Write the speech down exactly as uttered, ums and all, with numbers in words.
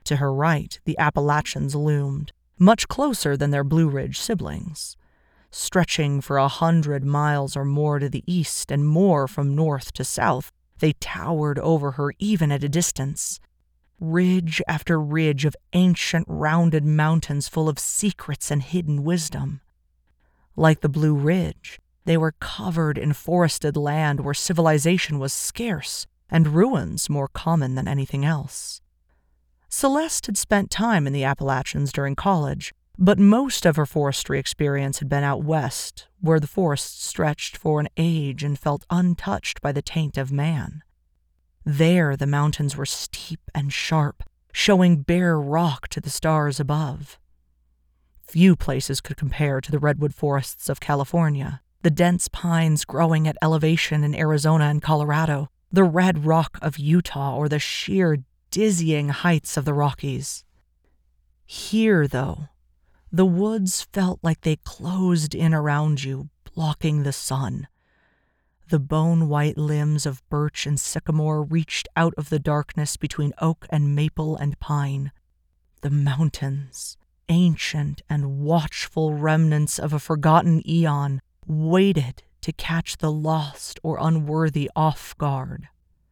To her right, the Appalachians loomed, much closer than their Blue Ridge siblings, stretching for a hundred miles or more to the east and more from north to south. They towered over her even at a distance. Ridge after ridge of ancient rounded mountains full of secrets and hidden wisdom. Like the Blue Ridge, they were covered in forested land where civilization was scarce and ruins more common than anything else. Celeste had spent time in the Appalachians during college, but most of her forestry experience had been out west, where the forests stretched for an age and felt untouched by the taint of man. There the mountains were steep and sharp, showing bare rock to the stars above. Few places could compare to the redwood forests of California, the dense pines growing at elevation in Arizona and Colorado, the red rock of Utah, or the sheer, dizzying heights of the Rockies. Here, though, the woods felt like they closed in around you, blocking the sun. The bone-white limbs of birch and sycamore reached out of the darkness between oak and maple and pine. The mountains, ancient and watchful remnants of a forgotten eon, waited to catch the lost or unworthy off guard.